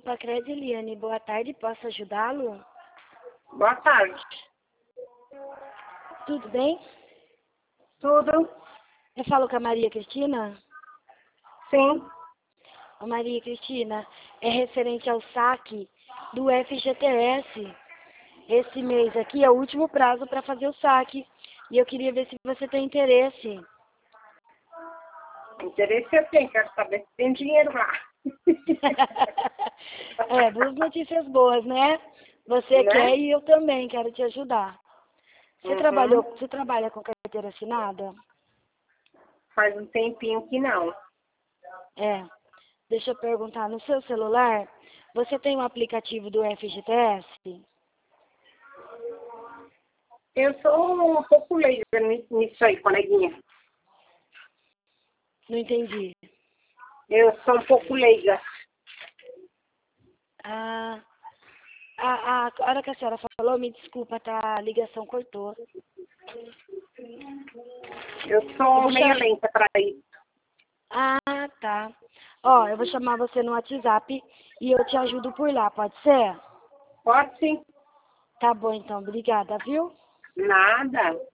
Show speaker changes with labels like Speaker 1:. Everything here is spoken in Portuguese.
Speaker 1: Grupo Acred Eliane, boa tarde, posso ajudá-lo?
Speaker 2: Boa tarde.
Speaker 1: Tudo bem?
Speaker 2: Tudo?
Speaker 1: Eu falo com a Maria Cristina?
Speaker 2: Sim.
Speaker 1: Ô Maria Cristina, é referente ao saque do FGTS. Esse mês aqui é o último prazo para fazer o saque. E eu queria ver se você tem interesse.
Speaker 2: Interesse eu tenho, quero saber se tem dinheiro lá.
Speaker 1: É, duas notícias boas, né? Você
Speaker 2: Né?
Speaker 1: quer e eu também quero te ajudar. Você trabalha com carteira assinada?
Speaker 2: Faz um tempinho que não.
Speaker 1: É. Deixa eu perguntar, no seu celular, você tem um aplicativo do FGTS?
Speaker 2: Eu sou um pouco leiga nisso aí, coleguinha.
Speaker 1: Não entendi.
Speaker 2: Eu sou um pouco leiga.
Speaker 1: A hora que a senhora falou, me desculpa, tá? A ligação cortou.
Speaker 2: Eu sou meio lenta para isso.
Speaker 1: Ah, tá. Ó, eu vou chamar você no WhatsApp e eu te ajudo por lá, pode ser?
Speaker 2: Pode sim.
Speaker 1: Tá bom, então. Obrigada, viu?
Speaker 2: Nada.